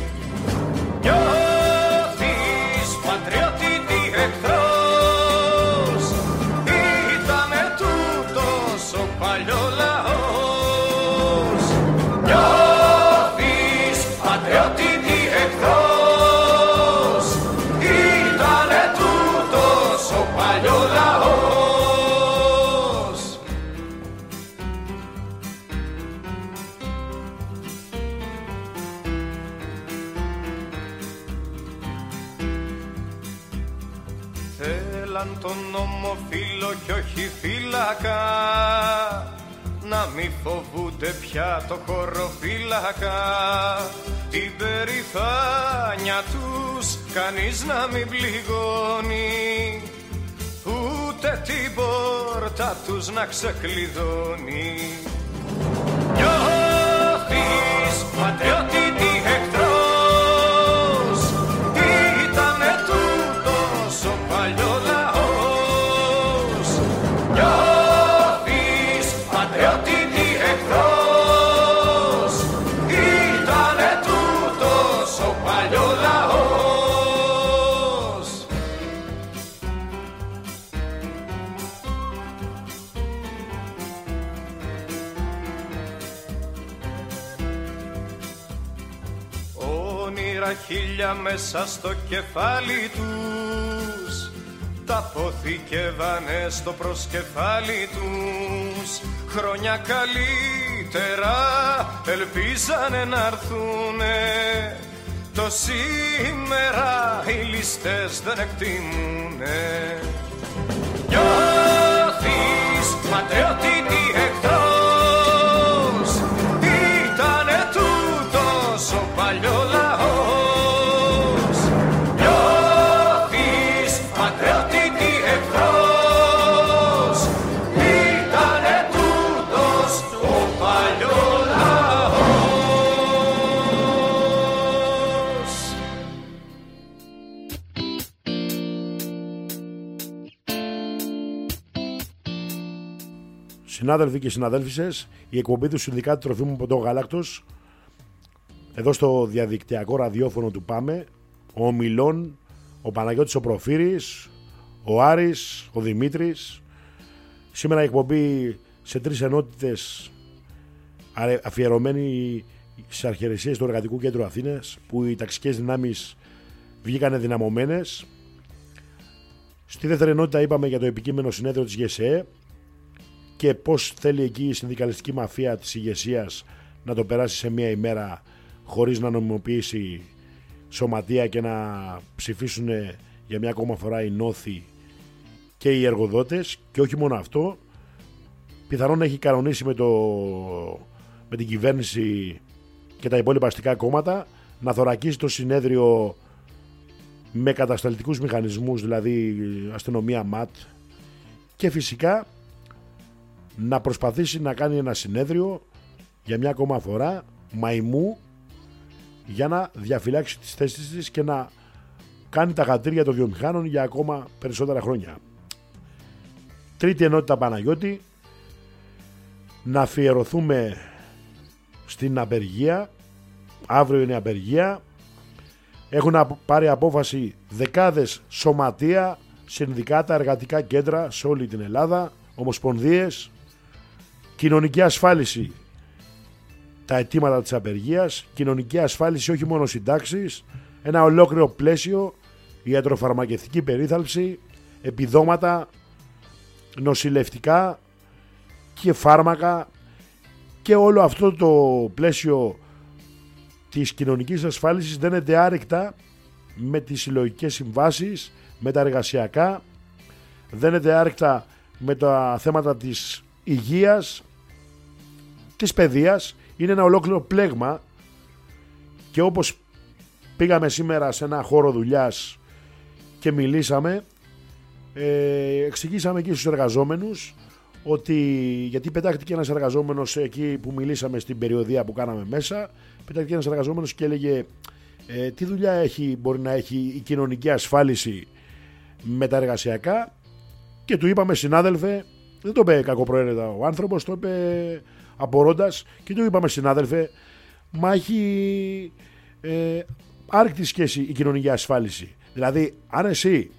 Νιώθεις πατριώτη τι εχθρός, ήτανε τούτος ο παλιό λαός. Νιώθεις πατριώτη τι εχθρός, ήτανε τούτος ο παλιό λαός. Θέλαν τον ομοφύλο κι όχι φύλακα, να μη φοβούνται πια το χωροφύλακα. Την περηφάνια τους κανείς να μην πληγώνει, ούτε την πόρτα τους να ξεκλειδώνει. Νιώθεις πατριώτη τι εχθρός, ήτανε τούτος ο παλιό λαός. Νιώθεις πατριώτη τι εχθρός, ήτανε τούτος ο παλιό λαός. Όνειρα χίλια μέσα στο κεφάλι τους, τα αποθηκεύανε στο προσκεφάλι τους. Χρόνια καλύτερα ελπίζανε να έρθουνε. Το σήμερα οι ληστές δεν εκτιμουνε. Νιώθεις ματαιότητη εχθρός, ήτανε τούτος ο παλιό λαός. Νιώθεις ματαιότητη εχθρός, ήτανε τούτος ο παλιό λαός. Συνάδελφοι και συναδέλφισες, η εκπομπή του Συνδικάτου Τροφίμων Ποντών Γάλακτος, εδώ στο διαδικτυακό ραδιόφωνο του ΠΑΜΕ, ο Ομιλών, ο Παναγιώτης ο Προφύρης, ο Άρης, ο Δημήτρης. Σήμερα η εκπομπή σε τρεις ενότητες αφιερωμένη στις αρχιερεσίες του Εργατικού Κέντρου Αθήνας, που οι ταξικές δυνάμεις βγήκανε δυναμωμένες. Στη δεύτερη ενότητα είπαμε για το επικείμενο συνέδριο της ΓΕΣΕΕ και πώς θέλει εκεί η συνδικαλιστική μαφία της ηγεσίας να το περάσει σε μία ημέρα χωρίς να νομιμοποιήσει σωματεία και να ψηφίσουν για μια ακόμα φορά οι νόθοι και οι εργοδότες. Και όχι μόνο αυτό, πιθανόν έχει κανονίσει με, το, με την κυβέρνηση και τα υπόλοιπα αστικά κόμματα να θωρακίσει το συνέδριο με κατασταλτικούς μηχανισμούς, δηλαδή αστυνομία ΜΑΤ, και φυσικά να προσπαθήσει να κάνει ένα συνέδριο για μια ακόμα φορά μαϊμού για να διαφυλάξει τις θέσεις της και να κάνει τα χατήρια των βιομηχάνων για ακόμα περισσότερα χρόνια. Τρίτη ενότητα, Παναγιώτη, να αφιερωθούμε στην απεργία. Αύριο είναι απεργία. Έχουν πάρει απόφαση δεκάδες σωματεία, συνδικάτα, εργατικά κέντρα σε όλη την Ελλάδα, ομοσπονδίες, κοινωνική ασφάλιση, τα αιτήματα της απεργίας, κοινωνική ασφάλιση, όχι μόνο συντάξεις, ένα ολόκληρο πλαίσιο, ιατροφαρμακευτική περίθαλψη, επιδόματα, νοσηλευτικά και φάρμακα, και όλο αυτό το πλαίσιο της κοινωνικής ασφάλισης δένεται άρρηκτα με τις συλλογικές συμβάσεις, με τα εργασιακά, δένεται άρρηκτα με τα θέματα της υγείας, της παιδείας. Είναι ένα ολόκληρο πλέγμα, και όπως πήγαμε σήμερα σε ένα χώρο δουλειάς και μιλήσαμε, ε, εξηγήσαμε εκεί στους εργαζόμενους ότι, γιατί πετάχτηκε ένας εργαζόμενος εκεί που μιλήσαμε στην περιοδία που κάναμε μέσα, πετάχτηκε ένας εργαζόμενος και έλεγε ε, τι δουλειά έχει, μπορεί να έχει η κοινωνική ασφάλιση με τα εργασιακά, και του είπαμε, συνάδελφε, δεν το είπε κακοπροαίρετα ο άνθρωπος, το είπε απορώντας, και του είπαμε, συνάδελφε, μα έχει ε, άρρηκτη σχέση η κοινωνική ασφάλιση. Δηλαδή, αν εσύ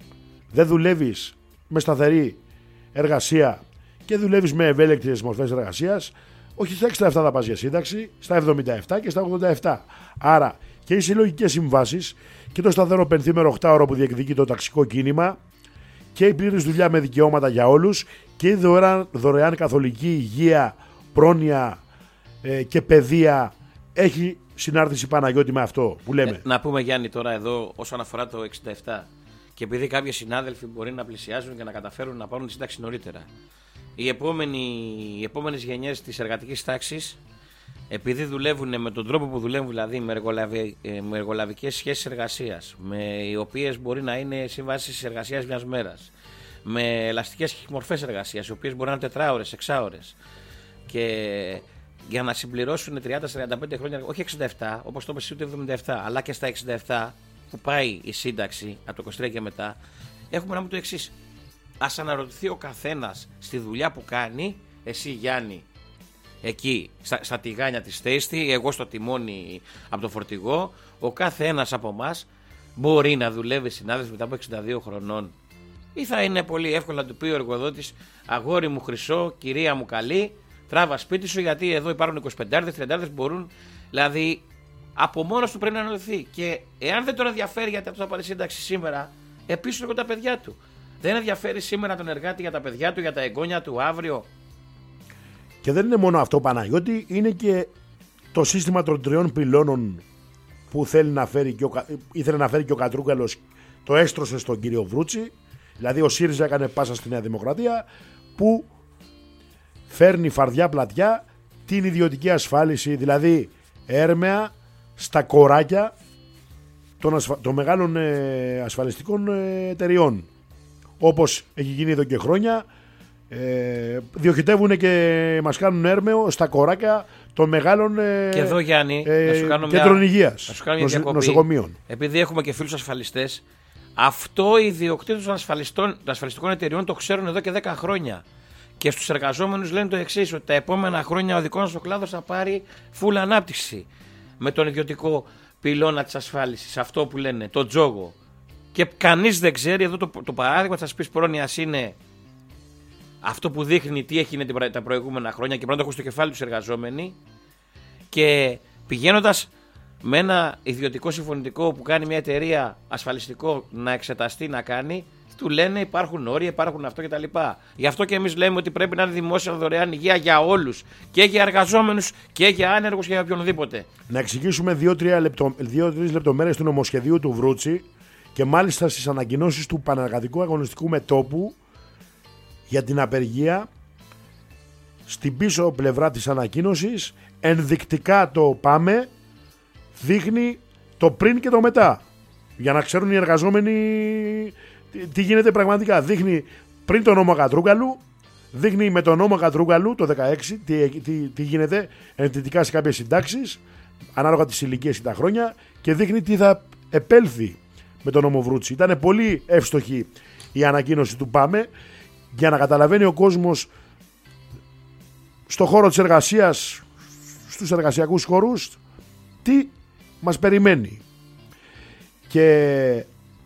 δεν δουλεύεις με σταθερή εργασία και δουλεύεις με ευέλικτες μορφές εργασίας, όχι στα εξήντα επτά θα πας για σύνταξη, στα εβδομήντα επτά και στα ογδόντα επτά. Άρα και οι συλλογικές συμβάσεις και το σταθερό πενθήμερο οκτάωρο που διεκδικεί το ταξικό κίνημα και η πλήρης δουλειά με δικαιώματα για όλους και η δωρεάν, δωρεάν καθολική υγεία, πρόνοια ε, και παιδεία έχει συνάρτηση, Παναγιώτη, με αυτό που λέμε. Ε, να πούμε, Γιάννη, τώρα εδώ όσον αφορά το εξήντα επτά, και επειδή κάποιοι συνάδελφοι μπορεί να πλησιάζουν και να καταφέρουν να πάρουν τη σύνταξη νωρίτερα, οι, επόμενοι, οι επόμενες γενιές της εργατικής τάξης, επειδή δουλεύουν με τον τρόπο που δουλεύουν, δηλαδή με, εργολαβι, με εργολαβικές σχέσεις εργασίας, με οι οποίες μπορεί να είναι σύμβασεις εργασίας μιας μέρας, με ελαστικές μορφές εργασίας, οι οποίες μπορεί να είναι τετράωρες, εξάωρες, και για να συμπληρώσουν τριάντα με τριάντα πέντε χρόνια, όχι εξήντα επτά, όπως το είπες εσύ, ούτε εβδομήντα επτά, αλλά και στα εξήντα επτά που πάει η σύνταξη από το είκοσι τρία και μετά, έχουμε να πούμε το εξής. Ας αναρωτηθεί ο καθένας στη δουλειά που κάνει, εσύ, Γιάννη, εκεί στα, στα τηγάνια της Τέστη, εγώ στο τιμόνι από το φορτηγό, ο κάθε ένας από εμάς μπορεί να δουλεύει, συνάδελφοι, μετά από εξήντα δύο χρονών, ή θα είναι πολύ εύκολο να του πει ο εργοδότης, αγόρι μου χρυσό, κυρία μου καλή, τράβα σπίτι σου, γιατί εδώ υπάρχουν εικοσιπεντάριδες, τριαντάριδες, μπορούν, δηλαδή από μόνος του πρέπει να αναρωτηθεί. Και εάν δεν τον ενδιαφέρει γιατί αυτό θα πάρει σύνταξη σήμερα, επίσης και τα παιδιά του. Δεν ενδιαφέρει σήμερα τον εργάτη για τα παιδιά του, για τα εγγόνια του αύριο. Και δεν είναι μόνο αυτό, Παναγιώτη, είναι και το σύστημα των τριών πυλώνων που θέλει να φέρει και ο, ήθελε να φέρει και ο Κατρούγκαλος, το έστρωσε στον κύριο Βρούτσι. Δηλαδή ο ΣΥΡΙΖΑ έκανε πάσα στη Νέα Δημοκρατία, που φέρνει φαρδιά πλατιά την ιδιωτική ασφάλιση, δηλαδή έρμεα στα κοράκια των, ασφα... των μεγάλων ε, ασφαλιστικών ε, εταιριών. Όπως έχει γίνει εδώ και χρόνια, ε, διοχετεύουν και μας κάνουν έρμεο στα κοράκια των μεγάλων ε, και εδώ, Γιάννη, ε, να σου κάνω κέντρων μια... υγείας, να σου κάνω μια νοσο... διακοπή. νοσοκομείων. Επειδή έχουμε και φίλους ασφαλιστές, αυτό οι ιδιοκτήτες των ασφαλιστικών εταιριών το ξέρουν εδώ και δέκα χρόνια. Και στους εργαζόμενους λένε το εξής, ότι τα επόμενα χρόνια ο δικός μας ο κλάδος θα πάρει full ανάπτυξη με τον ιδιωτικό πυλώνα της ασφάλισης, αυτό που λένε, το τζόγο. Και κανείς δεν ξέρει, εδώ το, το παράδειγμα της ασφαλιστικής πρόνοιας είναι αυτό που δείχνει τι έχει γίνει τα προηγούμενα χρόνια και πρέπει να το έχουν στο κεφάλι τους εργαζόμενοι. Και πηγαίνοντας με ένα ιδιωτικό συμφωνητικό που κάνει μια εταιρεία ασφαλιστικό να εξεταστεί, να κάνει, του λένε υπάρχουν όρια, υπάρχουν αυτό κτλ. Γι' αυτό και εμείς λέμε ότι πρέπει να είναι δημόσια δωρεάν υγεία για όλους, και για εργαζόμενους και για άνεργους και για οποιονδήποτε. Να εξηγήσουμε δύο-τρεις λεπτο, λεπτομέρειες του νομοσχεδίου του Βρούτσι και μάλιστα στις ανακοινώσεις του Πανεργατικού Αγωνιστικού Μετώπου για την απεργία. Στην πίσω πλευρά της ανακοίνωσης, ενδεικτικά το πάμε, δείχνει το πριν και το μετά, για να ξέρουν οι εργαζόμενοι τι γίνεται πραγματικά. Δείχνει πριν τον νόμο Κατρούγκαλου, δείχνει με τον νόμο Κατρούγκαλου το δεκαέξι τι, τι, τι γίνεται ενδεικτικά σε κάποιες συντάξεις ανάλογα τις ηλικίες και τα χρόνια, και δείχνει τι θα επέλθει με τον νόμο Βρούτσι. Ήταν πολύ εύστοχη η ανακοίνωση του ΠΑΜΕ για να καταλαβαίνει ο κόσμος στο χώρο της εργασίας, στους εργασιακούς χώρους, τι μας περιμένει. Και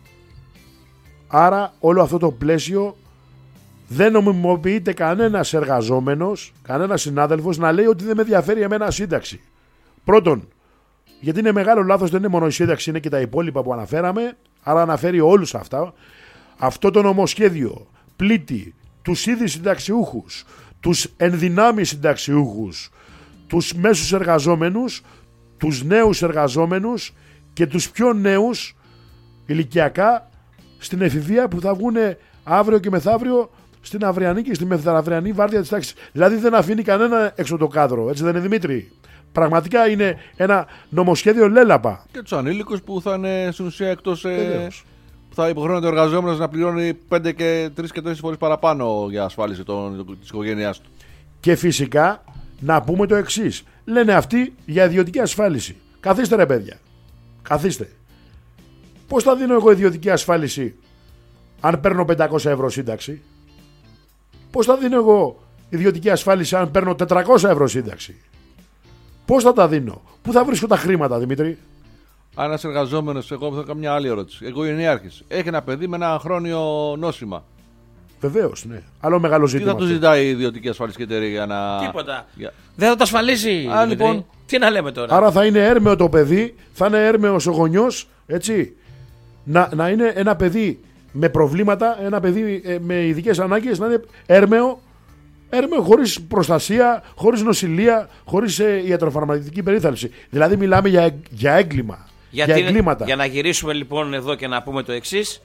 άρα όλο αυτό το πλαίσιο δεν νομιμοποιείται κανένας εργαζόμενος, κανένας συνάδελφος να λέει ότι δεν με ενδιαφέρει εμένα σύνταξη. Πρώτον, γιατί είναι μεγάλο λάθος, δεν είναι μόνο η σύνταξη, είναι και τα υπόλοιπα που αναφέραμε, άρα αναφέρει όλους αυτά. Αυτό το νομοσχέδιο πλήττει τους ήδη συνταξιούχους, τους ενδυνάμει συνταξιούχους, τους μέσους εργαζόμενους, τους νέους εργαζόμενους και τους πιο νέους ηλικιακά στην εφηβεία που θα βγουν αύριο και μεθαύριο στην αυριανή και στη μεθαυριανή βάρδια της τάξης. Δηλαδή δεν αφήνει κανένα έξω το κάδρο, έτσι δεν είναι, Δημήτρη? Πραγματικά είναι ένα νομοσχέδιο λέλαπα. Και τους ανήλικους που θα είναι στην ουσία εκτός, ε, που θα υποχρεώνεται ο εργαζόμενος να πληρώνει πέντε και τρεις και τέσσερις φορές παραπάνω για ασφάλιση των, της οικογένειάς του. Και φυσικά να πούμε το εξής. Λένε αυτοί για ιδιωτική ασφάλιση. Καθίστε ρε παιδιά. Καθίστε. Πώς θα δίνω εγώ ιδιωτική ασφάλιση αν παίρνω πεντακόσια ευρώ σύνταξη? Πώς θα δίνω εγώ ιδιωτική ασφάλιση αν παίρνω τετρακόσια ευρώ σύνταξη? Πώς θα τα δίνω? Πού θα βρίσκω τα χρήματα, Δημήτρη? Αν ένας εργαζόμενος, εγώ θα κάνω μια άλλη ερώτηση. Εγώ γενιάρχης, έχει ένα παιδί με ένα χρόνιο νόσημα. Βεβαίως, ναι. Άλλο μεγάλο ζήτημα. Τι θα του ζητάει η ιδιωτική ασφαλιστική εταιρεία για να. Τίποτα. Για... Δεν θα το ασφαλίσει. Α, λοιπόν. Τι να λέμε τώρα. Άρα θα είναι έρμεο το παιδί, θα είναι έρμεος ο γονιός, έτσι. Να, να είναι ένα παιδί με προβλήματα, ένα παιδί ε, με ειδικές ανάγκες, να είναι έρμεο, έρμεο χωρίς προστασία, χωρίς νοσηλεία, χωρίς ε, ιατροφαρμακευτική περίθαλψη. Δηλαδή μιλάμε για, για έγκλημα. Γιατί, για εγκλήματα. Για να γυρίσουμε λοιπόν εδώ και να πούμε το εξής,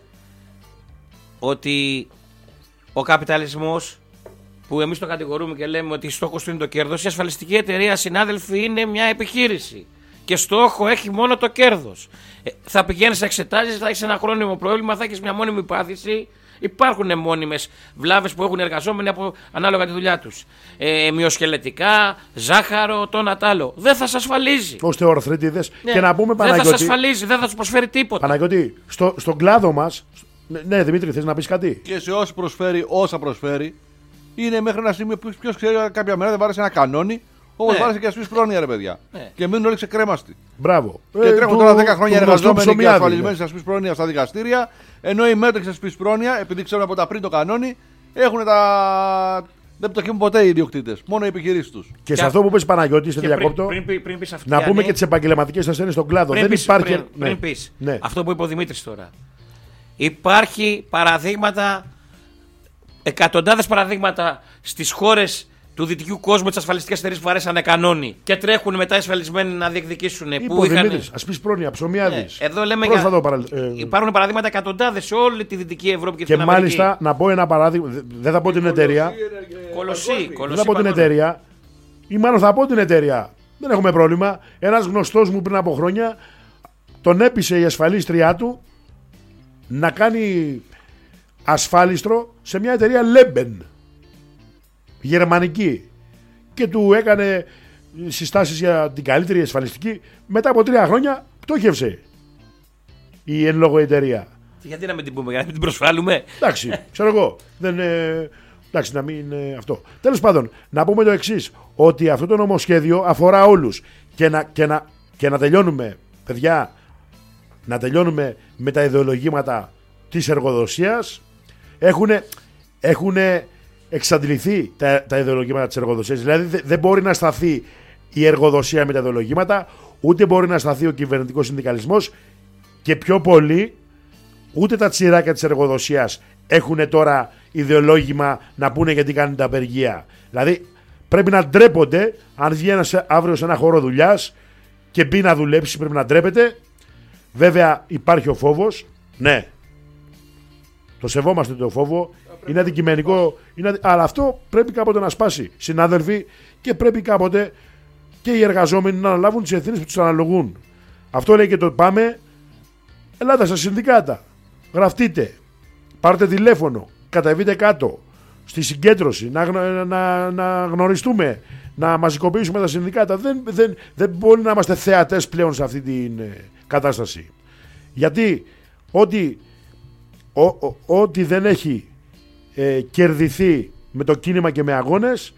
ότι ο καπιταλισμός, που εμείς το κατηγορούμε και λέμε ότι στόχος του είναι το κέρδος, η ασφαλιστική εταιρεία, συνάδελφοι, είναι μια επιχείρηση και στόχο έχει μόνο το κέρδος. Ε, θα πηγαίνεις, θα εξετάζεις, θα έχεις ένα χρόνιμο πρόβλημα, θα έχεις μια μόνιμη πάθηση. Υπάρχουν μόνιμες βλάβες που έχουν οι εργαζόμενοι από, ανάλογα τη δουλειά τους. Ε, μυοσκελετικά, ζάχαρο, το ένα τ' άλλο. Δεν θα σας ασφαλίζει. Οστεοαρθρίτιδες. Ναι. Και να πούμε, δεν Παναγιώτη, θα σας ασφαλίζει, δεν θα τους προσφέρει τίποτα. Παναγιώτη, στο, στον κλάδο μας. Ναι, Δημήτρη, θες να πεις κάτι? Και σε όσοι προσφέρει, όσα προσφέρει, είναι μέχρι ένα σημείο που ποιος ξέρει, κάποια μέρα δεν βάρεσε ένα κανόνι, όπως Ναι. βάρεσε και ασφαλής πρόνοια, ρε παιδιά. Ναι. Και μείνουν όλοι ξεκρέμαστοι. Μπράβο. Και Ε, τρέχουν του- τώρα δέκα χρόνια του γνωστού εργαζόμενοι και ψωμιάδη, ασφαλισμένοι ναι. σε ασφαλής πρόνοια στα δικαστήρια, ενώ οι μέτροι σε ασφαλής πρόνοια, επειδή ξέρουν από τα πριν το κανόνι, έχουν τα. Δεν πτωχεύουν ποτέ οι ιδιοκτήτες, μόνο οι επιχειρήσεις τους. Και σε Και αυτό που πες, Παναγιώτη, σε Και πριν, διακόπτω, πριν, πριν, πριν πεις αυτό, να πούμε Γιάννη, και τις επαγγελματικές ασθένειες στον κλάδο. πριν Δεν πεις, υπάρχει. πριν, ναι. πριν πεις Ναι. αυτό που είπε ο Δημήτρης τώρα. Υπάρχει παραδείγματα, εκατοντάδες παραδείγματα στις χώρες του δυτικού κόσμου τις ασφαλιστικές εταιρείες που βαρέσανε κανόνι και τρέχουν μετά ασφαλισμένοι να διεκδικήσουν. Που είχαν... ας πεις πρόνοια, ψωμιάδης. Ναι, εδώ λέμε για... παρα... ε... υπάρχουν παραδείγματα εκατοντάδες σε όλη τη Δυτική Ευρώπη και, και την Αμερική. μάλιστα να πω ένα παράδειγμα, δεν θα πω την εταιρεία. Κολοσσή, δεν θα πω την εταιρεία, ή μάλλον θα πω την εταιρεία. Δεν έχουμε πρόβλημα. Ένας γνωστός μου πριν από χρόνια τον έπεισε η ασφαλίστριά του να κάνει ασφάλιστρο σε μια εταιρεία Λέμπεν, γερμανική, και του έκανε συστάσεις για την καλύτερη ασφαλιστική. Μετά από τρία χρόνια πτώχευσε η εν λόγω εταιρεία. Γιατί να μην την πούμε, για να μην την προσβάλλουμε. Εντάξει, ξέρω εγώ. Δεν, ε, εντάξει, να μην ε, αυτό. Τέλος πάντων, να πούμε το εξής, ότι αυτό το νομοσχέδιο αφορά όλους. Και να, και να, και να τελειώνουμε, παιδιά, να τελειώνουμε με τα ιδεολογήματα της εργοδοσίας. Έχουνε, έχουνε εξαντληθεί τα, τα ιδεολογήματα της εργοδοσίας. Δηλαδή δε, δεν μπορεί να σταθεί η εργοδοσία με τα ιδεολογήματα, ούτε μπορεί να σταθεί ο κυβερνητικός συνδικαλισμός, και πιο πολύ ούτε τα τσιράκια της εργοδοσίας έχουν τώρα ιδεολόγημα να πούνε γιατί κάνουν τα απεργία. Δηλαδή πρέπει να ντρέπονται αν βγει ένας αύριο σε ένα χώρο δουλειάς και μπει να δουλέψει, πρέπει να ντρέπεται. Βέβαια υπάρχει ο φόβος, ναι, το σεβόμαστε το φόβο, είναι αντικειμενικό, είναι, αλλά αυτό πρέπει κάποτε να σπάσει, συνάδελφοι, και πρέπει κάποτε και οι εργαζόμενοι να αναλάβουν τις ευθύνες που τους αναλογούν. Αυτό λέει και το ΠΑΜΕ. Ελάτε στα συνδικάτα, γραφτείτε, πάρτε τηλέφωνο, κατεβείτε κάτω στη συγκέντρωση, να, να, να γνωριστούμε, να μαζικοποιήσουμε τα συνδικάτα. Δεν, δεν, δεν μπορεί να είμαστε θεατές πλέον σε αυτή την ε, κατάσταση. Γιατί ό,τι, ό, ό, ό,τι δεν έχει ε, κερδιθεί με το κίνημα και με αγώνες,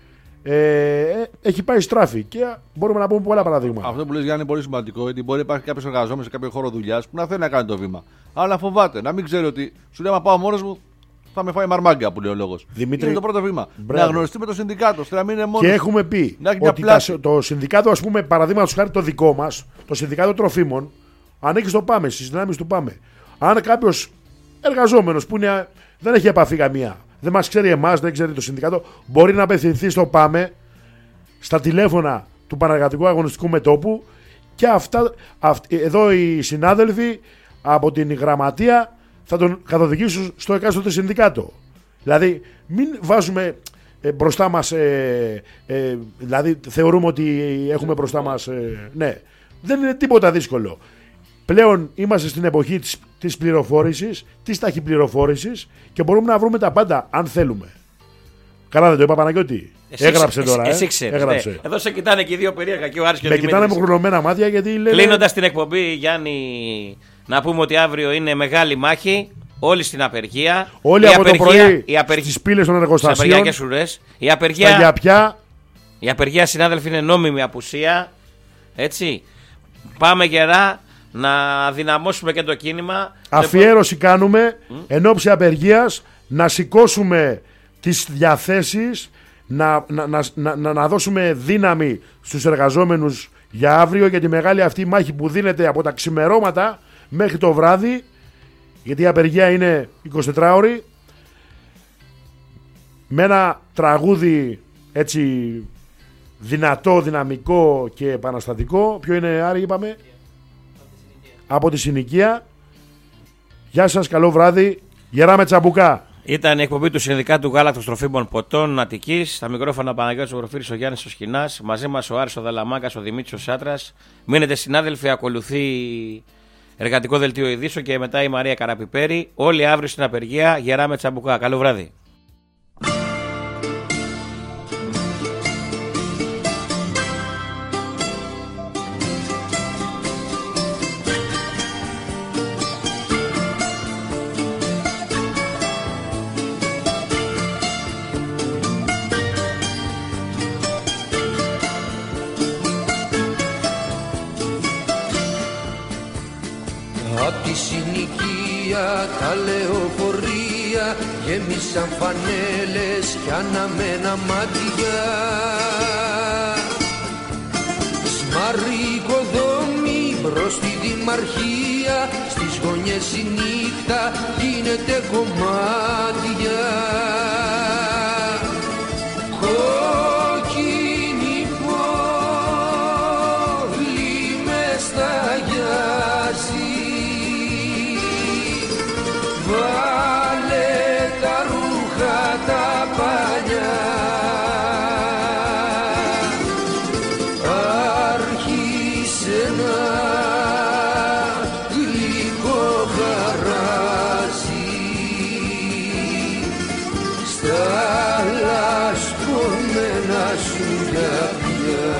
Ε, έχει πάει στράφη, και μπορούμε να πούμε πολλά παραδείγματα. Αυτό που λες, Γιάννη, είναι πολύ σημαντικό, γιατί μπορεί να υπάρχει κάποιο εργαζόμενο σε κάποιο χώρο δουλειάς που να θέλει να κάνει το βήμα, αλλά να φοβάται, να μην ξέρει ότι σου λέει: άμα πάω μόνος μου, θα με φάει μαρμάγκα, που λέει ο λόγος. Δημήτρη, είναι το πρώτο βήμα. μπράβο. Να γνωριστεί με το συνδικάτο, ώστε να μην είναι μόνος. Και έχουμε πει ότι τα, το συνδικάτο, ας πούμε, παραδείγματος χάρη το δικό μας, το συνδικάτο τροφίμων, ανήκει στο ΠΑΜΕ, στις δυνάμεις του ΠΑΜΕ. Αν κάποιος εργαζόμενος που είναι, δεν έχει επαφή καμία, δεν μας ξέρει εμάς, δεν ξέρει το συνδικάτο, μπορεί να απευθυνθεί στο ΠΑΜΕ, στα τηλέφωνα του Πανεργατικού Αγωνιστικού Μετώπου, και αυτά, αυ, εδώ οι συνάδελφοι από την γραμματεία θα τον καθοδηγήσουν στο εκάστοτε συνδικάτο. Δηλαδή μην βάζουμε ε, μπροστά μας, ε, ε, δηλαδή θεωρούμε ότι έχουμε μπροστά μας, ε, ναι, δεν είναι τίποτα δύσκολο. Πλέον είμαστε στην εποχή της, της πληροφόρησης, της ταχυπληροφόρησης, και μπορούμε να βρούμε τα πάντα αν θέλουμε. Καλά δεν το είπα, Παναγιώτη? Εσύ, έγραψε εσύ, τώρα. Εσύ ε. ξέρεις, έγραψε. Ναι. Εδώ σε κοιτάνε και οι δύο περίεργα, και ο Άρης και ο Με Δημήτρης. κοιτάνε με χρονωμένα μάτια, γιατί λένε... Κλείνοντας την εκπομπή, Γιάννη, να πούμε ότι αύριο είναι μεγάλη μάχη. Όλοι στην απεργία. Όλοι η από απεργία, το πρωί η απεργία, στις πύλες των εργοστασίων, και σουρές. Η απεργία, στα γιαπιά. η απεργία, συνάδελφοι, είναι νόμιμη απουσία. Έτσι. Πάμε γερά να δυναμώσουμε και το κίνημα. Αφιέρωση κάνουμε mm. εν ώψη απεργίας, να σηκώσουμε τις διαθέσεις, να, να, να, να, να δώσουμε δύναμη στους εργαζόμενους για αύριο, για τη μεγάλη αυτή μάχη που δίνεται από τα ξημερώματα μέχρι το βράδυ, γιατί η απεργία είναι εικοσιτετράωρη, με ένα τραγούδι έτσι δυνατό, δυναμικό και επαναστατικό. Ποιο είναι, Άρη, είπαμε? Από τη Συνοικία. Γεια σας, καλό βράδυ, γερά με τσαμπουκά. Ήταν η εκπομπή του Συνδικάτου Γάλακτος Τροφίμων Ποτών Αττικής. Στα μικρόφωνα Παναγιώτης ο Προφύρης, ο Γιάννης ο Σχοινάς. Μαζί μας ο Άρης ο Δαλαμάκας, ο Δημήτρης ο Σάτρας. Μείνετε συνάδελφοι, ακολουθεί Εργατικό Δελτίο Ειδήσεων και μετά η Μαρία Καραπιπέρη. Όλοι αύριο στην απεργία, γερά με τσαμπουκά. Καλό βράδυ. Απ' τη συνοικία τα λεωφορεία γέμισαν φανέλες κι αναμένα μάτια. Σμαρικοδόμοι μπρος στη δημαρχία, στις γωνιές η νύχτα γίνεται κομμάτια. τα παλιά. Άρχισε να γλυκό χαράζει στα λασπωμένα σου γυαλιά.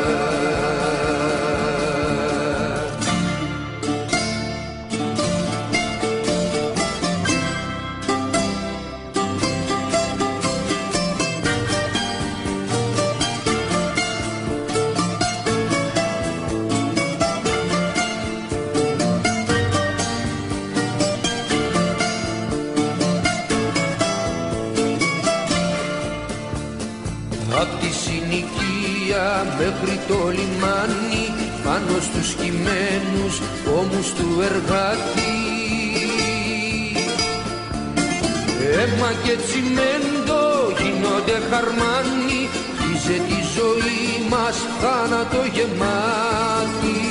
Απ' τη συνοικία μέχρι το λιμάνι, πάνω στους κειμένους ώμους του εργάτη, αίμα και τσιμέντο γίνονται χαρμάνι, χύζε τη ζωή μας θάνατο γεμάτη.